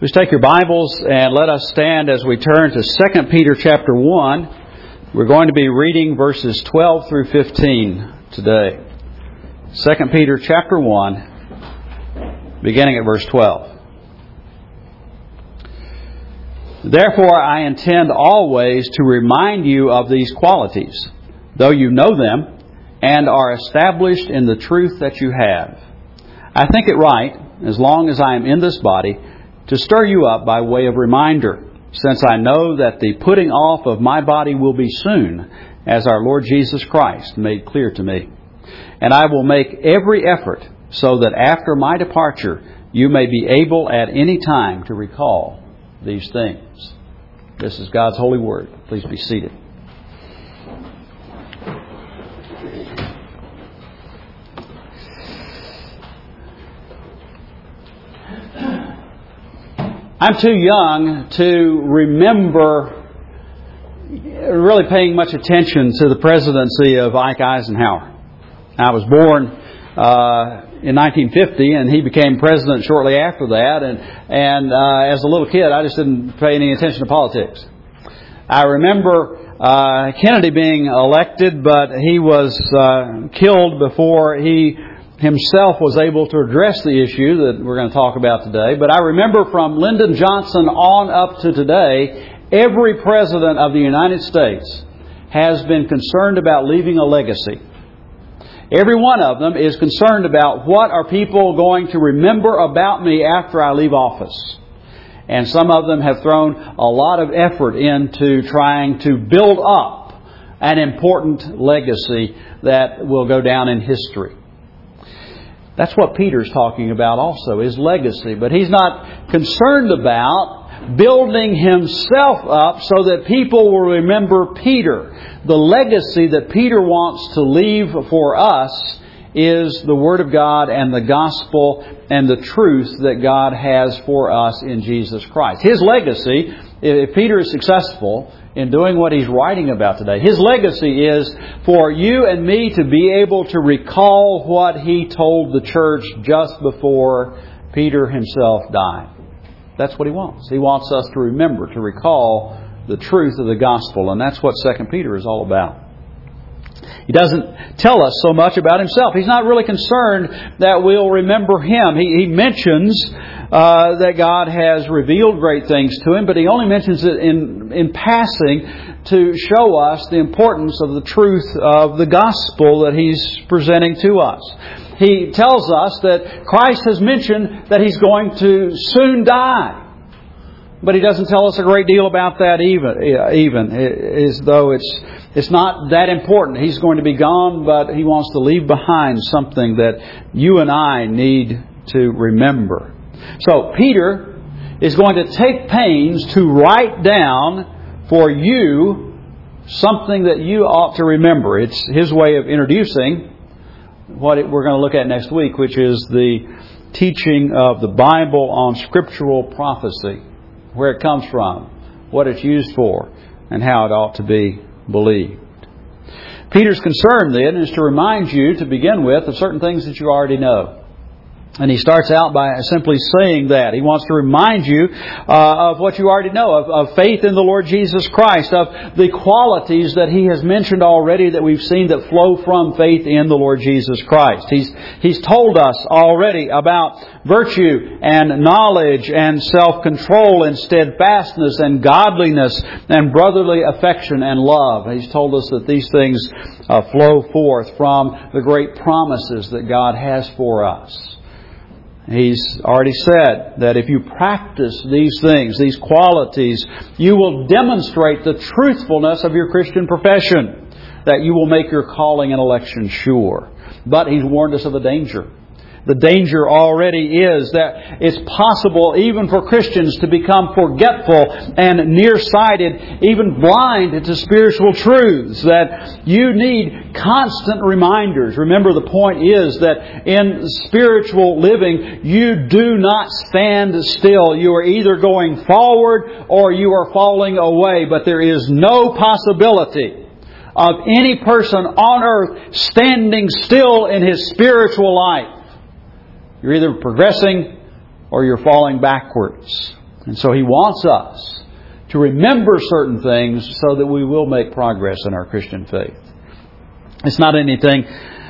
Please take your Bibles and let us stand as we turn to 2 Peter chapter 1. We're going to be reading verses 12 through 15 today. 2 Peter chapter 1, beginning at verse 12. Therefore I intend always to remind you of these qualities, though you know them and are established in the truth that you have. I think it right, as long as I am in this body, to stir you up by way of reminder, since I know that the putting off of my body will be soon, as our Lord Jesus Christ made clear to me. And I will make every effort so that after my departure you may be able at any time to recall these things. This is God's holy word. Please be seated. I'm too young to remember really paying much attention to the presidency of Ike Eisenhower. I was born in 1950, and he became president shortly after that. And as a little kid, I just didn't pay any attention to politics. I remember Kennedy being elected, but he was killed before he himself was able to address the issue that we're going to talk about today. But I remember from Lyndon Johnson on up to today, every president of the United States has been concerned about leaving a legacy. Every one of them is concerned about what are people going to remember about me after I leave office. And some of them have thrown a lot of effort into trying to build up an important legacy that will go down in history. That's what Peter's talking about also, his legacy. But he's not concerned about building himself up so that people will remember Peter. The legacy that Peter wants to leave for us is the Word of God and the gospel and the truth that God has for us in Jesus Christ. His legacy, if Peter is successful in doing what he's writing about today, his legacy is for you and me to be able to recall what he told the church just before Peter himself died. That's what he wants. He wants us to remember, to recall the truth of the gospel. And that's what 2 Peter is all about. He doesn't tell us so much about himself. He's not really concerned that we'll remember him. He mentions that God has revealed great things to him, but he only mentions it in passing to show us the importance of the truth of the gospel that he's presenting to us. He tells us that Christ has mentioned that he's going to soon die. But he doesn't tell us a great deal about that even as though it's not that important. He's going to be gone, but he wants to leave behind something that you and I need to remember. So Peter is going to take pains to write down for you something that you ought to remember. It's his way of introducing what we're going to look at next week, which is the teaching of the Bible on scriptural prophecy. Where it comes from, what it's used for, and how it ought to be believed. Peter's concern then is to remind you, to begin with, of certain things that you already know. And he starts out by simply saying that. He wants to remind you of what you already know, of faith in the Lord Jesus Christ, of the qualities that he has mentioned already that we've seen that flow from faith in the Lord Jesus Christ. He's told us already about virtue and knowledge and self-control and steadfastness and godliness and brotherly affection and love. He's told us that these things flow forth from the great promises that God has for us. He's already said that if you practice these things, these qualities, you will demonstrate the truthfulness of your Christian profession, that you will make your calling and election sure. But he's warned us of a danger. The danger already is that it's possible even for Christians to become forgetful and nearsighted, even blind to spiritual truths, that you need constant reminders. Remember, the point is that in spiritual living, you do not stand still. You are either going forward or you are falling away, but there is no possibility of any person on earth standing still in his spiritual life. You're either progressing or you're falling backwards. And so He wants us to remember certain things so that we will make progress in our Christian faith. It's not anything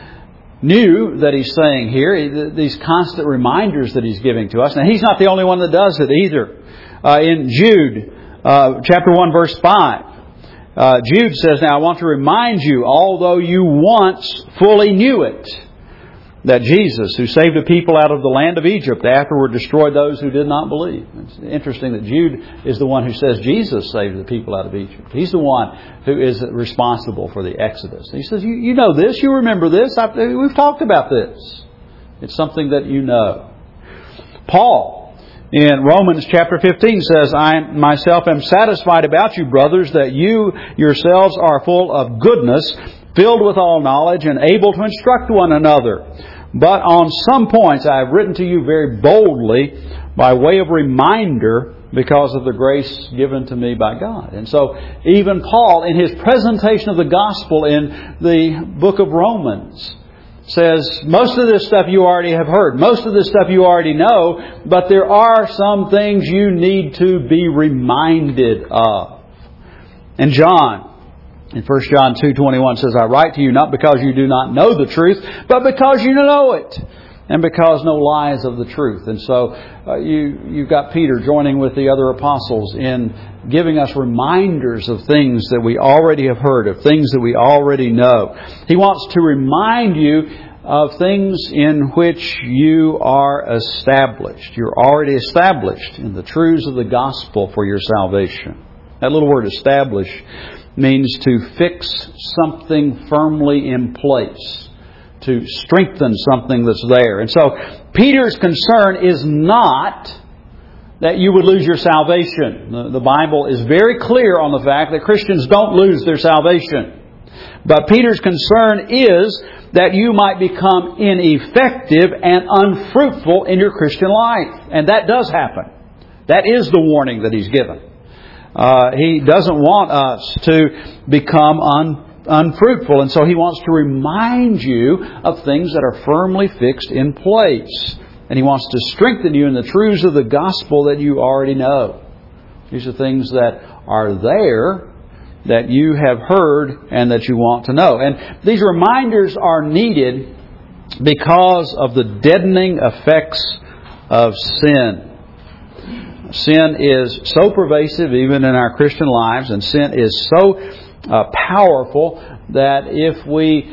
new that He's saying here. These constant reminders that He's giving to us. And He's not the only one that does it either. In Jude, chapter 1, verse 5, Jude says, "Now I want to remind you, although you once fully knew it, that Jesus, who saved a people out of the land of Egypt, afterward destroyed those who did not believe." It's interesting that Jude is the one who says Jesus saved the people out of Egypt. He's the one who is responsible for the Exodus. He says, you know this, you remember this, we've talked about this. It's something that you know. Paul, in Romans chapter 15 says, "I myself am satisfied about you, brothers, that you yourselves are full of goodness, filled with all knowledge, and able to instruct one another. But on some points I have written to you very boldly by way of reminder because of the grace given to me by God." And so even Paul, in his presentation of the gospel in the book of Romans, says, most of this stuff you already have heard. Most of this stuff you already know. But there are some things you need to be reminded of. And John, in 1 John 2:21 says, "I write to you not because you do not know the truth, but because you know it, and because no lie is of the truth." And so you've got Peter joining with the other apostles in giving us reminders of things that we already have heard, of things that we already know. He wants to remind you of things in which you are established. You're already established in the truths of the gospel for your salvation. That little word "establish" means to fix something firmly in place, to strengthen something that's there. And so Peter's concern is not that you would lose your salvation. The Bible is very clear on the fact that Christians don't lose their salvation. But Peter's concern is that you might become ineffective and unfruitful in your Christian life. And that does happen. That is the warning that he's given. He doesn't want us to become unfruitful. And so he wants to remind you of things that are firmly fixed in place. And he wants to strengthen you in the truths of the gospel that you already know. These are things that are there, that you have heard, and that you want to know. And these reminders are needed because of the deadening effects of sin. Sin is so pervasive even in our Christian lives, and sin is so powerful that if we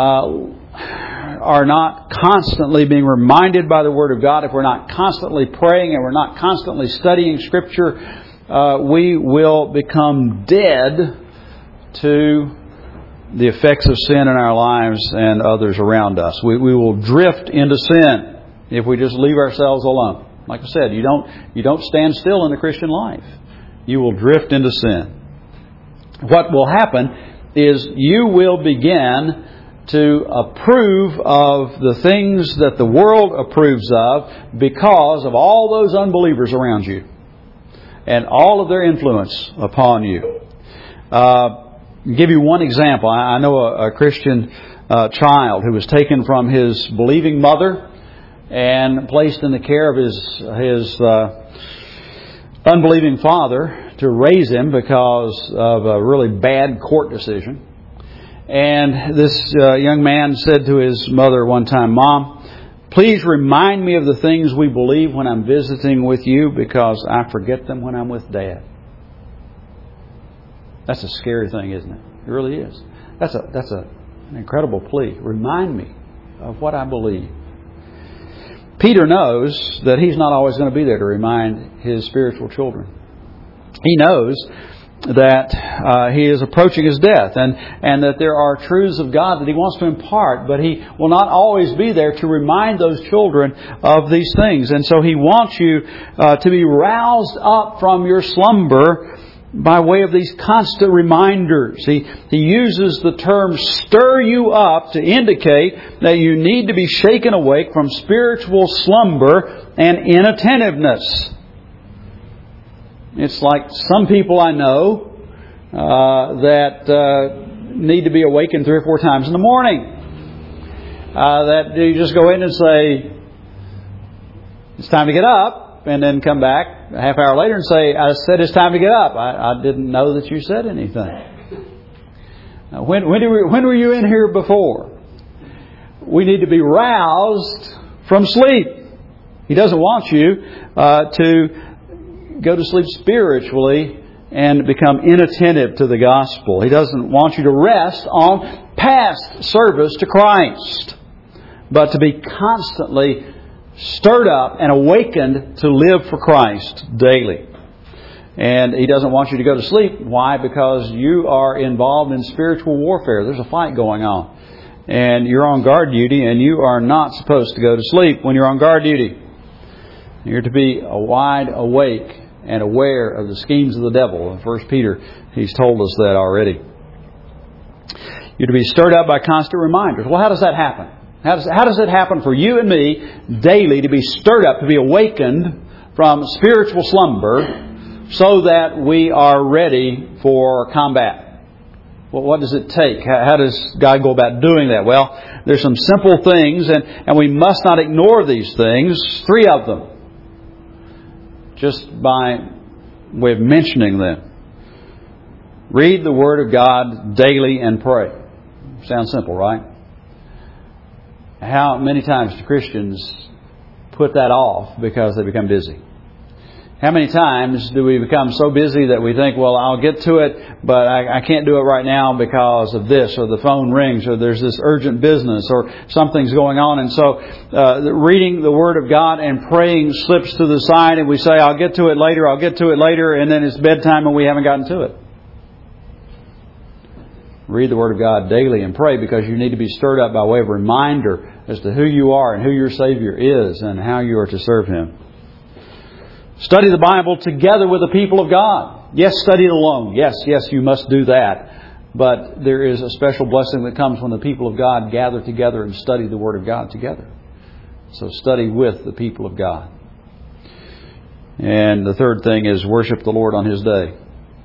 are not constantly being reminded by the Word of God, if we're not constantly praying and we're not constantly studying Scripture, we will become dead to the effects of sin in our lives and others around us. We will drift into sin if we just leave ourselves alone. Like I said, you don't stand still in the Christian life. You will drift into sin. What will happen is you will begin to approve of the things that the world approves of because of all those unbelievers around you and all of their influence upon you. I'll give you one example. I know a Christian child who was taken from his believing mother and placed in the care of his unbelieving father to raise him because of a really bad court decision. And this young man said to his mother one time, "Mom, please remind me of the things we believe when I'm visiting with you because I forget them when I'm with Dad." That's a scary thing, isn't it? It really is. That's an incredible plea. Remind me of what I believe. Peter knows that he's not always going to be there to remind his spiritual children. He knows that he is approaching his death and that there are truths of God that he wants to impart, but he will not always be there to remind those children of these things. And so he wants you to be roused up from your slumber by way of these constant reminders. He uses the term "stir you up" to indicate that you need to be shaken awake from spiritual slumber and inattentiveness. It's like some people I know that need to be awakened 3 or 4 times in the morning. That you just go in and say, "It's time to get up." up and then come back a half hour later and say, I said it's time to get up. I didn't know that you said anything. When were you in here before? We need to be roused from sleep. He doesn't want you to go to sleep spiritually and become inattentive to the gospel. He doesn't want you to rest on past service to Christ, but to be constantly stirred up and awakened to live for Christ daily. And He doesn't want you to go to sleep. Why? Because you are involved in spiritual warfare. There's a fight going on. And you're on guard duty, and you are not supposed to go to sleep when you're on guard duty. You're to be wide awake and aware of the schemes of the devil. In 1 Peter, he's told us that already. You're to be stirred up by constant reminders. Well, how does that happen? How does it happen for you and me daily to be stirred up, to be awakened from spiritual slumber so that we are ready for combat? Well, what does it take? How does God go about doing that? Well, there's some simple things, and we must not ignore these things. 3 of them, just by way of mentioning them. Read the Word of God daily and pray. Sounds simple, right? How many times do Christians put that off because they become busy? How many times do we become so busy that we think, well, I'll get to it, but I can't do it right now because of this, or the phone rings, or there's this urgent business, or something's going on. And so reading the Word of God and praying slips to the side, and we say, I'll get to it later, and then it's bedtime and we haven't gotten to it. Read the Word of God daily and pray, because you need to be stirred up by way of reminder as to who you are and who your Savior is and how you are to serve Him. Study the Bible together with the people of God. Yes, study it alone. Yes, you must do that. But there is a special blessing that comes when the people of God gather together and study the Word of God together. So study with the people of God. And the third thing is worship the Lord on His day.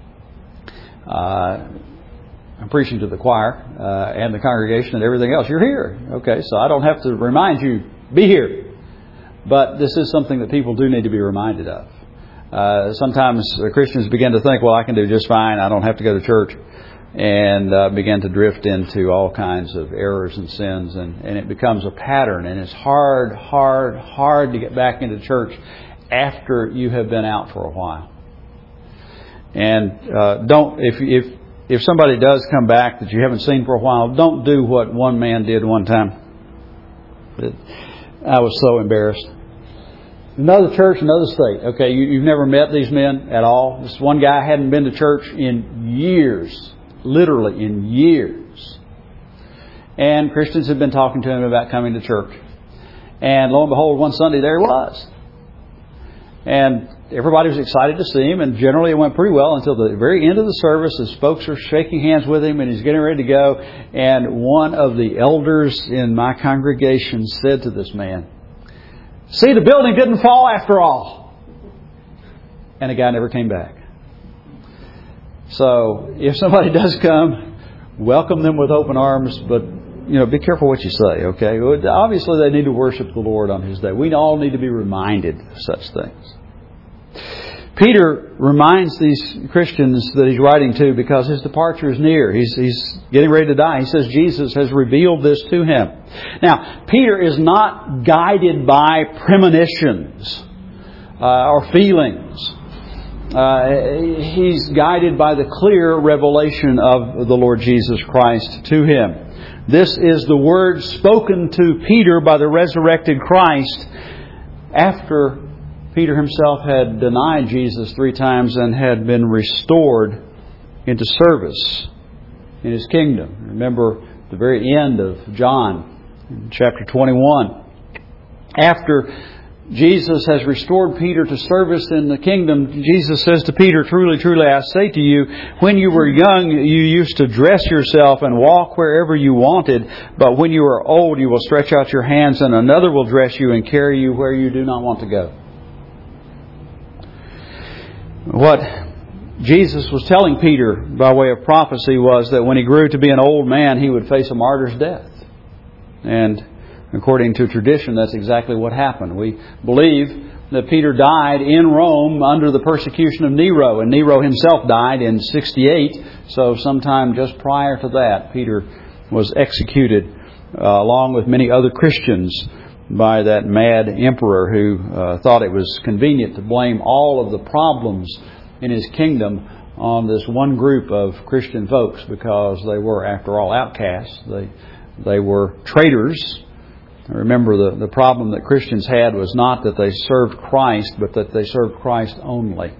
I'm preaching to the choir and the congregation and everything else. You're here. Okay, so I don't have to remind you, be here. But this is something that people do need to be reminded of. Sometimes Christians begin to think, well, I can do just fine. I don't have to go to church. And begin to drift into all kinds of errors and sins. And it becomes a pattern. And it's hard to get back into church after you have been out for a while. And if somebody does come back that you haven't seen for a while, don't do what one man did one time. I was so embarrassed. Another church, another state. Okay, you've never met these men at all. This one guy hadn't been to church in years. Literally in years. And Christians had been talking to him about coming to church. And lo and behold, one Sunday there he was. And everybody was excited to see him, and generally it went pretty well until the very end of the service as folks are shaking hands with him and he's getting ready to go. And one of the elders in my congregation said to this man, "See, the building didn't fall after all." And the guy never came back. So if somebody does come, welcome them with open arms, but be careful what you say, okay? Obviously they need to worship the Lord on His day. We all need to be reminded of such things. Peter reminds these Christians that he's writing to because his departure is near. He's getting ready to die. He says Jesus has revealed this to him. Now, Peter is not guided by premonitions or feelings. He's guided by the clear revelation of the Lord Jesus Christ to him. This is the word spoken to Peter by the resurrected Christ after Peter himself had denied Jesus 3 times and had been restored into service in His kingdom. Remember the very end of John, chapter 21. After Jesus has restored Peter to service in the kingdom, Jesus says to Peter, "Truly, truly, I say to you, when you were young, you used to dress yourself and walk wherever you wanted. But when you are old, you will stretch out your hands and another will dress you and carry you where you do not want to go." What Jesus was telling Peter by way of prophecy was that when he grew to be an old man, he would face a martyr's death. And according to tradition, that's exactly what happened. We believe that Peter died in Rome under the persecution of Nero. And Nero himself died in 68. So sometime just prior to that, Peter was executed along with many other Christians by that mad emperor who thought it was convenient to blame all of the problems in his kingdom on this one group of Christian folks, because they were, after all, outcasts. They were traitors. Remember, the problem that Christians had was not that they served Christ, but that they served Christ only.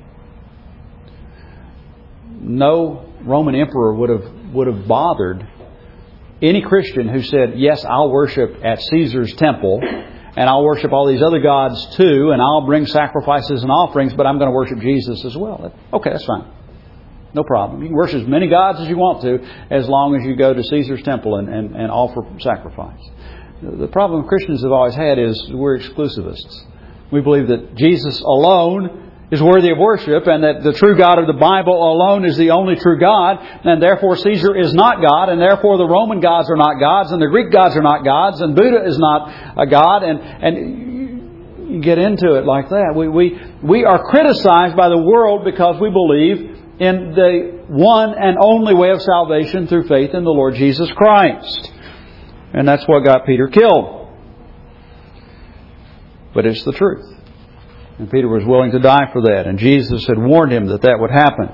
No Roman emperor would have bothered any Christian who said, yes, I'll worship at Caesar's temple, and I'll worship all these other gods too, and I'll bring sacrifices and offerings, but I'm going to worship Jesus as well. Okay, that's fine. No problem. You can worship as many gods as you want to, as long as you go to Caesar's temple and offer sacrifice. The problem Christians have always had is we're exclusivists. We believe that Jesus alone is worthy of worship, and that the true God of the Bible alone is the only true God, and therefore Caesar is not God, and therefore the Roman gods are not gods, and the Greek gods are not gods, and Buddha is not a god, and you get into it like that. We are criticized by the world because we believe in the one and only way of salvation through faith in the Lord Jesus Christ. And that's what got Peter killed. But it's the truth. And Peter was willing to die for that. And Jesus had warned him that that would happen.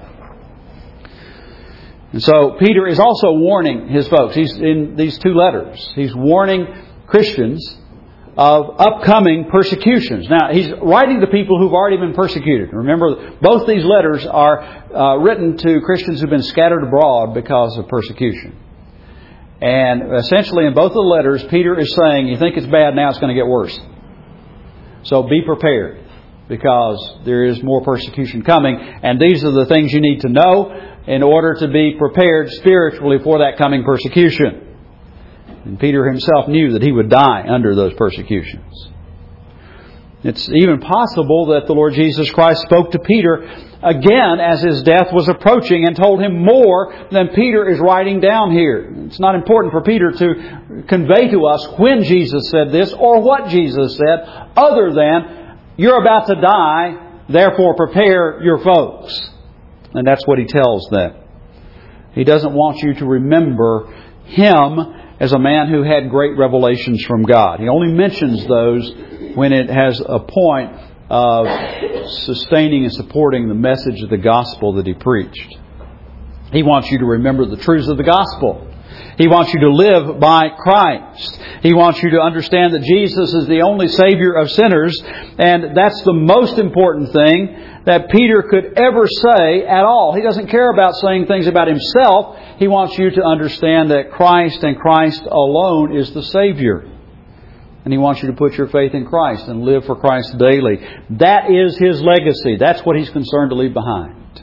And so Peter is also warning his folks. He's in these two letters. He's warning Christians of upcoming persecutions. Now, he's writing to people who've already been persecuted. Remember, both these letters are written to Christians who've been scattered abroad because of persecution. And essentially in both of the letters, Peter is saying, you think it's bad, now it's going to get worse. So be prepared, because there is more persecution coming. And these are the things you need to know in order to be prepared spiritually for that coming persecution. And Peter himself knew that he would die under those persecutions. It's even possible that the Lord Jesus Christ spoke to Peter again as his death was approaching and told him more than Peter is writing down here. It's not important for Peter to convey to us when Jesus said this or what Jesus said, other than, you're about to die, therefore prepare your folks. And that's what he tells them. He doesn't want you to remember him as a man who had great revelations from God. He only mentions those when it has a point of sustaining and supporting the message of the gospel that he preached. He wants you to remember the truths of the gospel. He wants you to live by Christ. He wants you to understand that Jesus is the only Savior of sinners, and that's the most important thing that Peter could ever say at all. He doesn't care about saying things about himself. He wants you to understand that Christ and Christ alone is the Savior. And he wants you to put your faith in Christ and live for Christ daily. That is his legacy. That's what he's concerned to leave behind.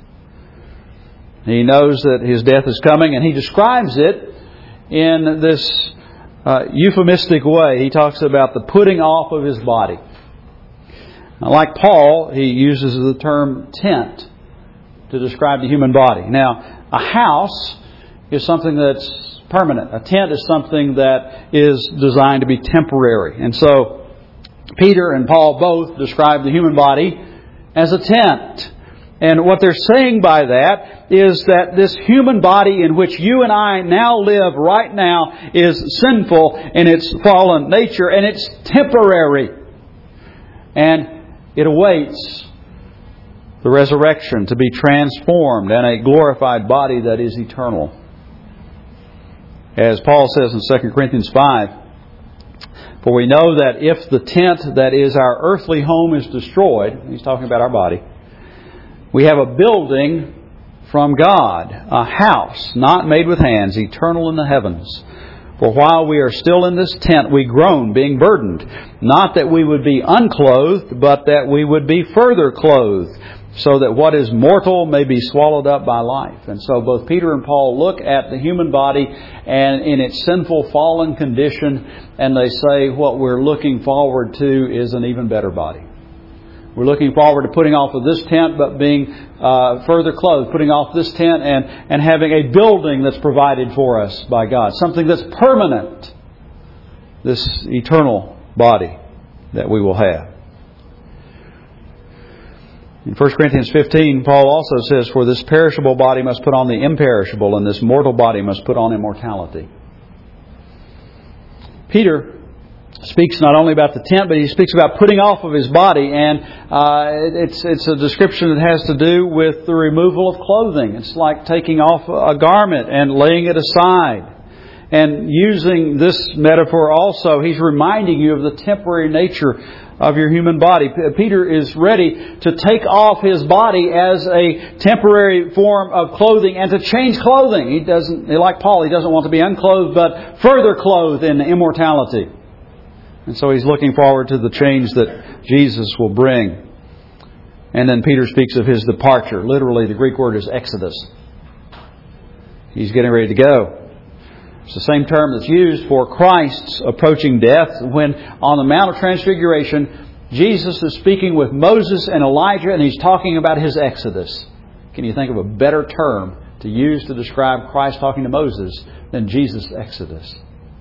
He knows that his death is coming, and he describes it in this euphemistic way. He talks about the putting off of his body. Now, like Paul, he uses the term tent to describe the human body. Now, a house is something that's permanent. A tent is something that is designed to be temporary. And so Peter and Paul both describe the human body as a tent. And what they're saying by that is that this human body in which you and I now live right now is sinful in its fallen nature, and it's temporary. And it awaits the resurrection to be transformed and a glorified body that is eternal. As Paul says in 2 Corinthians 5, for we know that if the tent that is our earthly home is destroyed, he's talking about our body, we have a building from God, a house not made with hands, eternal in the heavens. For while we are still in this tent, we groan, being burdened, not that we would be unclothed, but that we would be further clothed, so that what is mortal may be swallowed up by life. And so both Peter and Paul look at the human body and in its sinful, fallen condition, and they say what we're looking forward to is an even better body. We're looking forward to putting off of this tent, but being further clothed, putting off this tent and having a building that's provided for us by God. Something that's permanent. This eternal body that we will have. In 1 Corinthians 15, Paul also says, "For this perishable body must put on the imperishable, and this mortal body must put on immortality." Peter speaks not only about the tent, but he speaks about putting off of his body, and it's a description that has to do with the removal of clothing. It's like taking off a garment and laying it aside. And using this metaphor also, he's reminding you of the temporary nature of your human body. Peter is ready to take off his body as a temporary form of clothing and to change clothing. He doesn't, like Paul, he doesn't want to be unclothed, but further clothed in immortality. And so he's looking forward to the change that Jesus will bring. And then Peter speaks of his departure. Literally, the Greek word is exodus. He's getting ready to go. It's the same term that's used for Christ's approaching death when on the Mount of Transfiguration, Jesus is speaking with Moses and Elijah and he's talking about his exodus. Can you think of a better term to use to describe Christ talking to Moses than Jesus' exodus?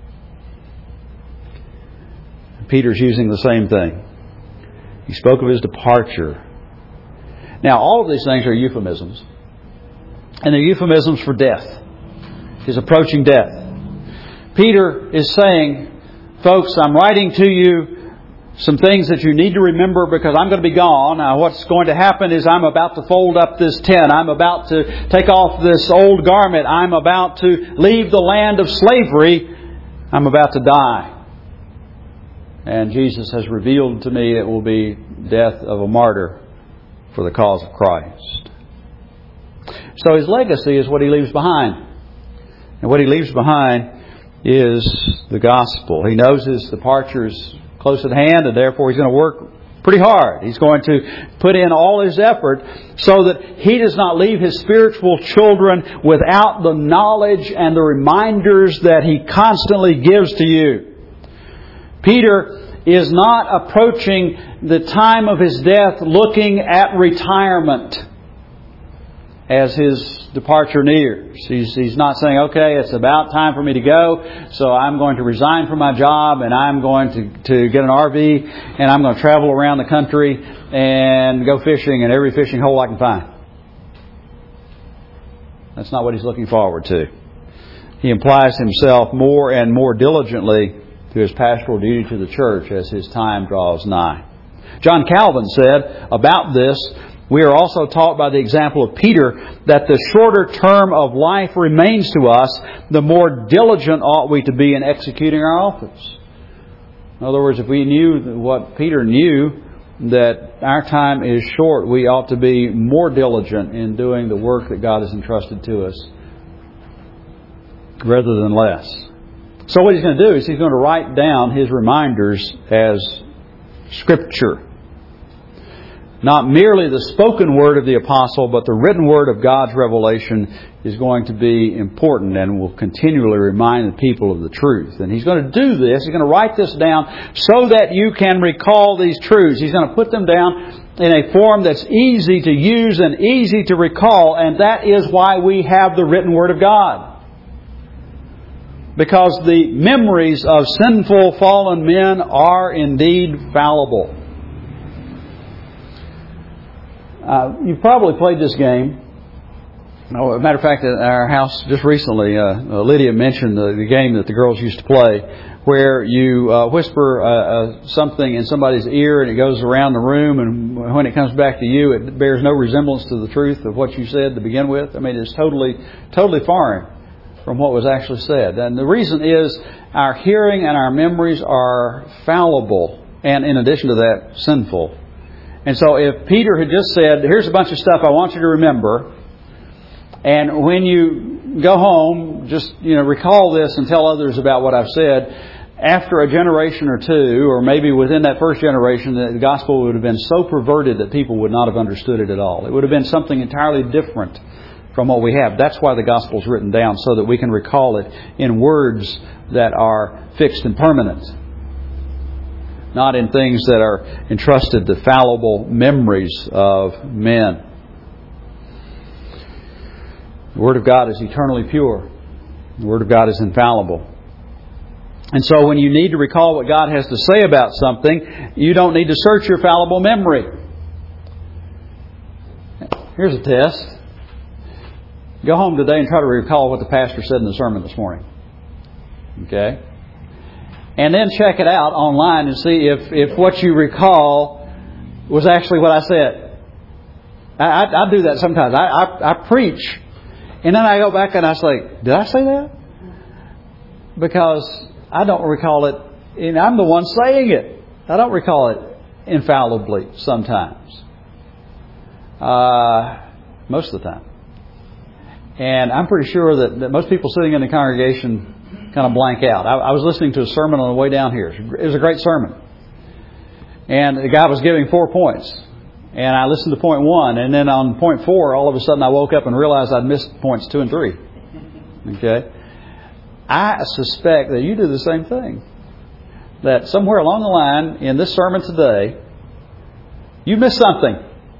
Peter's using the same thing. He spoke of his departure. Now, all of these things are euphemisms. And they're euphemisms for death. His approaching death. Peter is saying, folks, I'm writing to you some things that you need to remember because I'm going to be gone. Now, what's going to happen is I'm about to fold up this tent. I'm about to take off this old garment. I'm about to leave the land of slavery. I'm about to die. And Jesus has revealed to me it will be death of a martyr for the cause of Christ. So his legacy is what he leaves behind. And what he leaves behind is the gospel. He knows his departure is close at hand, and therefore he's going to work pretty hard. He's going to put in all his effort so that he does not leave his spiritual children without the knowledge and the reminders that he constantly gives to you. Peter is not approaching the time of his death looking at retirement as his departure nears. He's not saying, okay, it's about time for me to go, so I'm going to resign from my job and I'm going to get an RV and I'm going to travel around the country and go fishing in every fishing hole I can find. That's not what he's looking forward to. He applies himself more and more diligently to his pastoral duty to the church as his time draws nigh. John Calvin said about this, we are also taught by the example of Peter that the shorter term of life remains to us, the more diligent ought we to be in executing our office. In other words, if we knew what Peter knew, that our time is short, we ought to be more diligent in doing the work that God has entrusted to us rather than less. So what he's going to do is he's going to write down his reminders as Scripture. Not merely the spoken word of the apostle, but the written word of God's revelation is going to be important and will continually remind the people of the truth. And he's going to do this. He's going to write this down so that you can recall these truths. He's going to put them down in a form that's easy to use and easy to recall. And that is why we have the written word of God. Because the memories of sinful, fallen men are indeed fallible. You've probably played this game. As a matter of fact, at our house just recently, Lydia mentioned the game that the girls used to play, where you whisper something in somebody's ear and it goes around the room, and when it comes back to you, it bears no resemblance to the truth of what you said to begin with. I mean, it's totally foreign from what was actually said. And the reason is our hearing and our memories are fallible, and in addition to that, sinful. And so if Peter had just said, here's a bunch of stuff I want you to remember, and when you go home, just recall this and tell others about what I've said, after a generation or two, or maybe within that first generation, the gospel would have been so perverted that people would not have understood it at all. It would have been something entirely different from what we have. That's why the gospel is written down, so that we can recall it in words that are fixed and permanent, not in things that are entrusted to fallible memories of men. The Word of God is eternally pure. The Word of God is infallible. And so when you need to recall what God has to say about something, you don't need to search your fallible memory. Here's a test. Go home today and try to recall what the pastor said in the sermon this morning. Okay? And then check it out online and see if what you recall was actually what I said. I do that sometimes. I preach, and then I go back and I say, did I say that? Because I don't recall it, and I'm the one saying it. I don't recall it infallibly sometimes. Most of the time. And I'm pretty sure that most people sitting in the congregation kind of blank out. I was listening to a sermon on the way down here. It was a great sermon. And the guy was giving 4 points. And I listened to point 1. And then on point 4, all of a sudden I woke up and realized I'd missed points 2 and 3. Okay? I suspect that you do the same thing. That somewhere along the line in this sermon today, you missed something.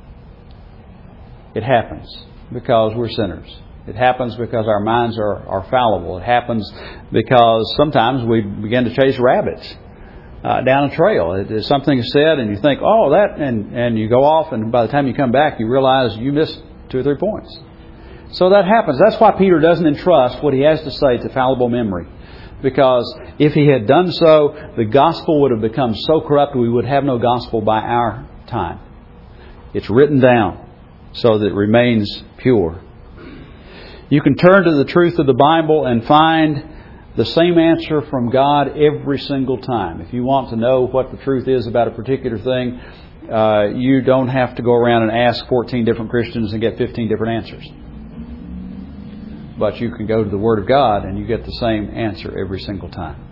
It happens because we're sinners. It happens because our minds are fallible. It happens because sometimes we begin to chase rabbits down a trail. Something is said and you think, oh, that, and you go off, and by the time you come back, you realize you missed 2 or 3 points. So that happens. That's why Peter doesn't entrust what he has to say to fallible memory. Because if he had done so, the gospel would have become so corrupt we would have no gospel by our time. It's written down so that it remains pure. You can turn to the truth of the Bible and find the same answer from God every single time. If you want to know what the truth is about a particular thing, you don't have to go around and ask 14 different Christians and get 15 different answers. But you can go to the Word of God and you get the same answer every single time.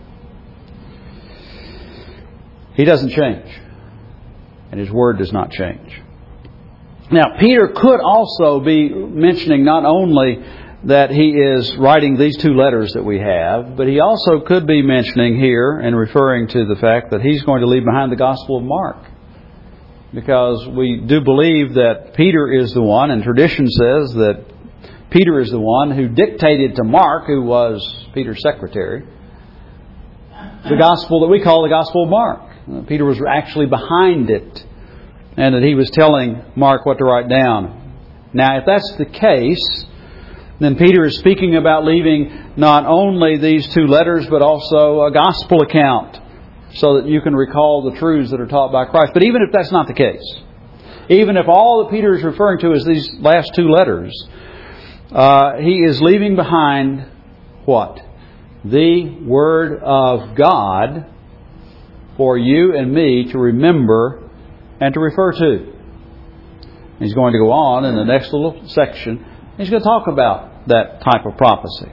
He doesn't change. And His Word does not change. Now, Peter could also be mentioning not only that he is writing these 2 letters that we have, but he also could be mentioning here and referring to the fact that he's going to leave behind the Gospel of Mark. Because we do believe that Peter is the one, and tradition says that Peter is the one who dictated to Mark, who was Peter's secretary, the Gospel that we call the Gospel of Mark. Peter was actually behind it, and that he was telling Mark what to write down. Now, if that's the case, then Peter is speaking about leaving not only these 2 letters, but also a gospel account, so that you can recall the truths that are taught by Christ. But even if that's not the case, even if all that Peter is referring to is these last 2 letters, he is leaving behind what? The Word of God for you and me to remember and to refer to. He's going to go on in the next little section. He's going to talk about that type of prophecy.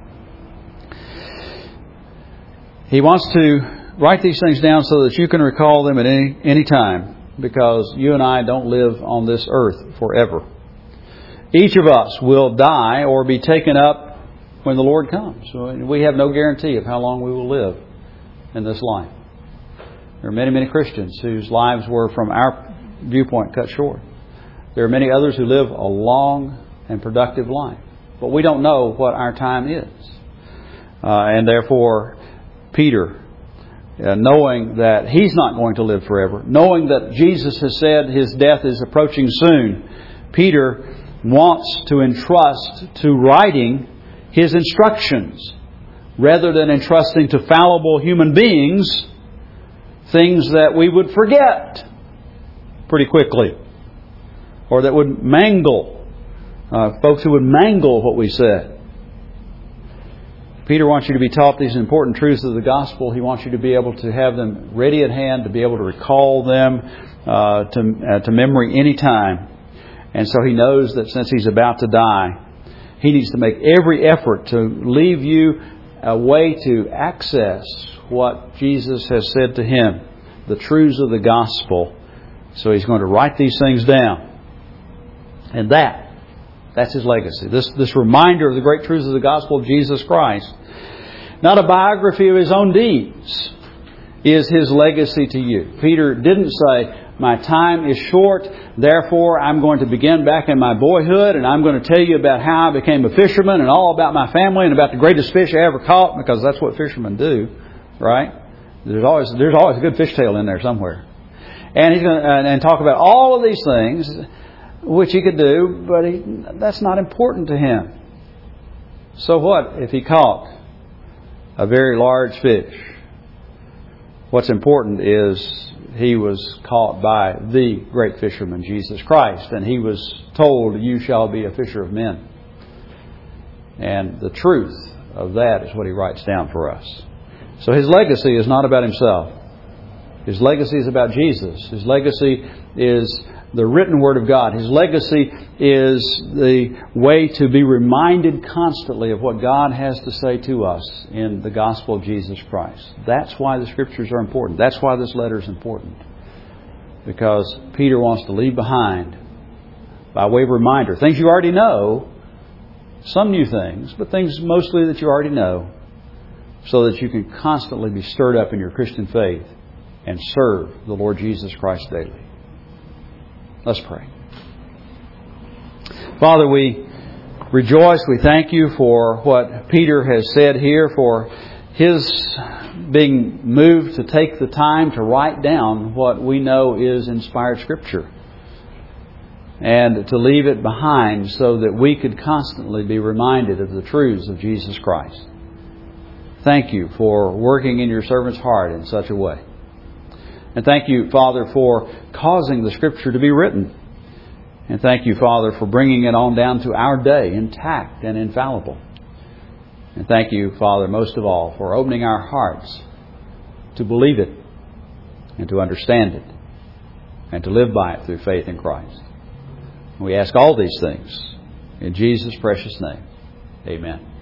He wants to write these things down so that you can recall them at any time, because you and I don't live on this earth forever. Each of us will die or be taken up when the Lord comes. We have no guarantee of how long we will live in this life. There are many, many Christians whose lives were, from our viewpoint, cut short. There are many others who live a long and productive life. But we don't know what our time is. And therefore, Peter, knowing that he's not going to live forever, knowing that Jesus has said His death is approaching soon, Peter wants to entrust to writing his instructions rather than entrusting to fallible human beings things that we would forget pretty quickly, or that would mangle, folks who would mangle what we said. Peter wants you to be taught these important truths of the gospel. He wants you to be able to have them ready at hand, to be able to recall them to memory any time. And so he knows that since he's about to die, he needs to make every effort to leave you a way to access what Jesus has said to him, the truths of the gospel. So he's going to write these things down. And that's his legacy. This reminder of the great truths of the gospel of Jesus Christ, not a biography of his own deeds, is his legacy to you. Peter didn't say, my time is short, therefore I'm going to begin back in my boyhood, and I'm going to tell you about how I became a fisherman and all about my family and about the greatest fish I ever caught, because that's what fishermen do, right? There's always a good fish tale in there somewhere. And he's going to talk about all of these things. which he could do, but that's not important to him. So what if he caught a very large fish? What's important is he was caught by the great fisherman, Jesus Christ, and he was told, "You shall be a fisher of men." And the truth of that is what he writes down for us. So his legacy is not about himself. His legacy is about Jesus. His legacy is the written Word of God. His legacy is the way to be reminded constantly of what God has to say to us in the gospel of Jesus Christ. That's why the Scriptures are important. That's why this letter is important. Because Peter wants to leave behind, by way of reminder, things you already know, some new things, but things mostly that you already know, so that you can constantly be stirred up in your Christian faith and serve the Lord Jesus Christ daily. Let's pray. Father, we rejoice. We thank you for what Peter has said here, for his being moved to take the time to write down what we know is inspired Scripture and to leave it behind so that we could constantly be reminded of the truths of Jesus Christ. Thank you for working in your servant's heart in such a way. And thank you, Father, for causing the Scripture to be written. And thank you, Father, for bringing it on down to our day, intact and infallible. And thank you, Father, most of all, for opening our hearts to believe it and to understand it and to live by it through faith in Christ. We ask all these things in Jesus' precious name. Amen.